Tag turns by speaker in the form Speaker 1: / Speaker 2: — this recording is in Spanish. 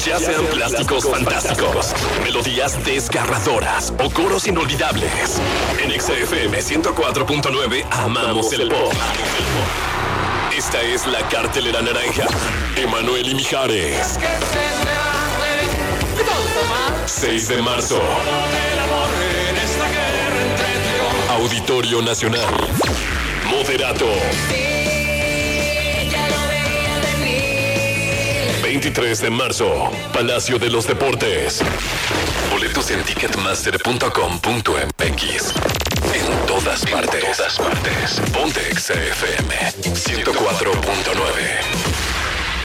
Speaker 1: Ya sean plásticos fantásticos, melodías desgarradoras o coros inolvidables. En XFM 104.9 amamos el pop. Esta es la cartelera naranja. Emanuel y Mijares. 6 de marzo. Auditorio Nacional. Moderato. 23 de marzo. Palacio de los Deportes. Boletos en ticketmaster.com.mx. En todas partes. Ponte XFM 104.9.